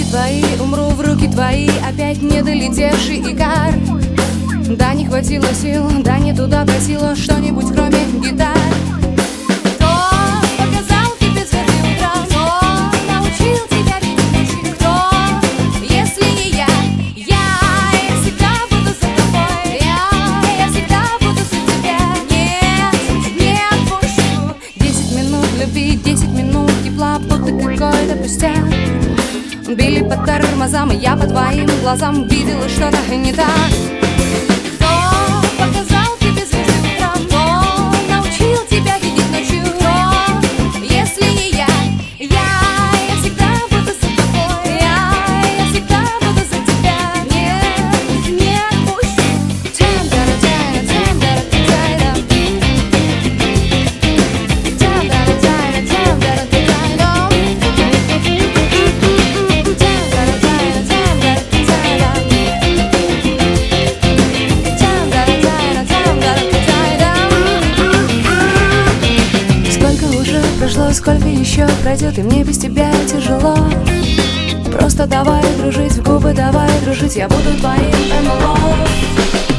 твои, умру в руки твои, опять не долетевший икар. Да, не хватило сил, да, не туда просила что-нибудь кроме гитар. Кто показал тебе звезды утра? Кто научил тебя видеть ночи? Кто, если не я? Я всегда буду за тобой. Я всегда буду за тебя. Нет, не отпущу. 10 минут любви, 10 минут тепла, будто какой-то пустяк. Били по тормозам, и я по твоим глазам видела что-то не так. Кто показал тебе звезды утра? Кто научил тебя видеть ночью? Кто, если не я? Я всегда буду за тобой. Я всегда буду за тебя. Нет, не отпущу. Сколько еще пройдет, и мне без тебя тяжело. Просто давай дружить, в губы давай дружить, я буду твоим МЛО.